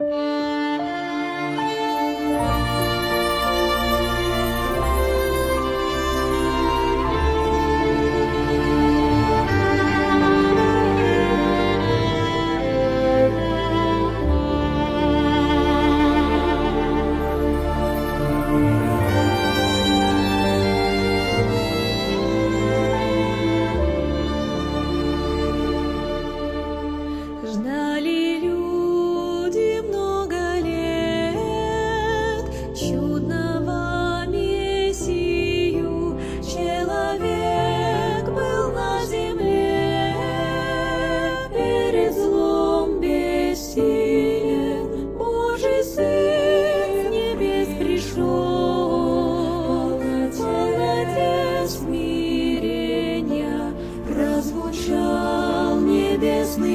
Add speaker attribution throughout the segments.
Speaker 1: Ждали люди много лет чудного Мессию. Человек был на земле, перед злом бессилен. Божий Сын с небес пришел, полноте смирения прозвучал небесный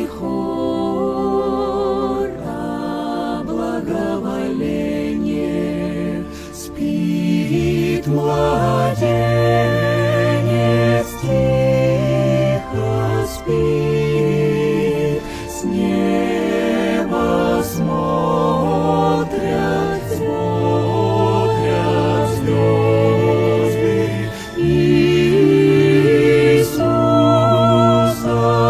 Speaker 1: хор о благоволении. Спит младенец, тихо спит, с неба смотрят звезды. Иисус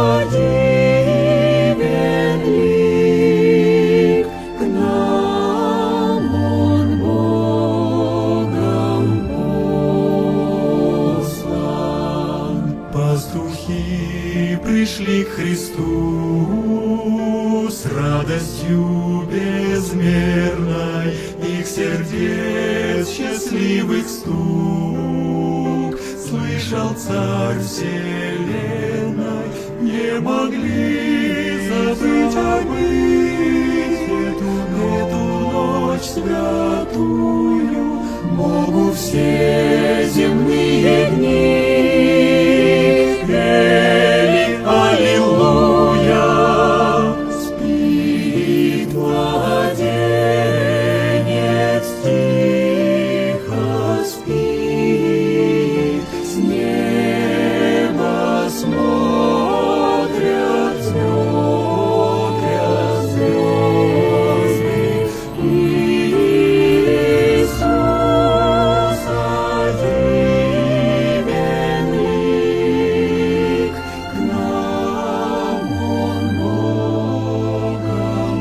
Speaker 1: один лик, к нам Он Богом послан. Пастухи пришли к Христу с радостью безмерной, их сердец счастливых стук слышал Царь вселенной. Не могли забыть они эту ночь святую, Богу все земные дни пели аллилуйя. Спит младенец, тихо спит, с неба смотрят звезды. Иисус один лик, к нам Он Богом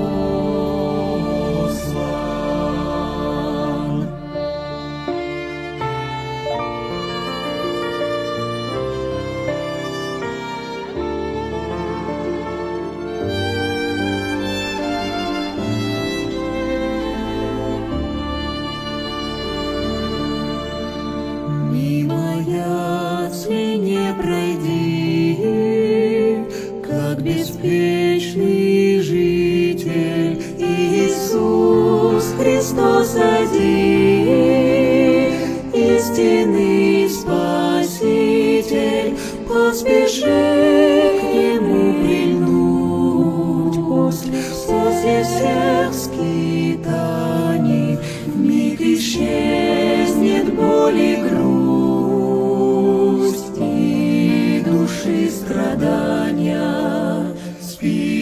Speaker 1: послан. Мимо ясли не пройди, как беспечный житель. Иисус Христос один, истинный Спаситель. Поспеши к Нему прильнуть после всех скитаний. Вмиг исчезнет боль и грусть, и души страдания. Спи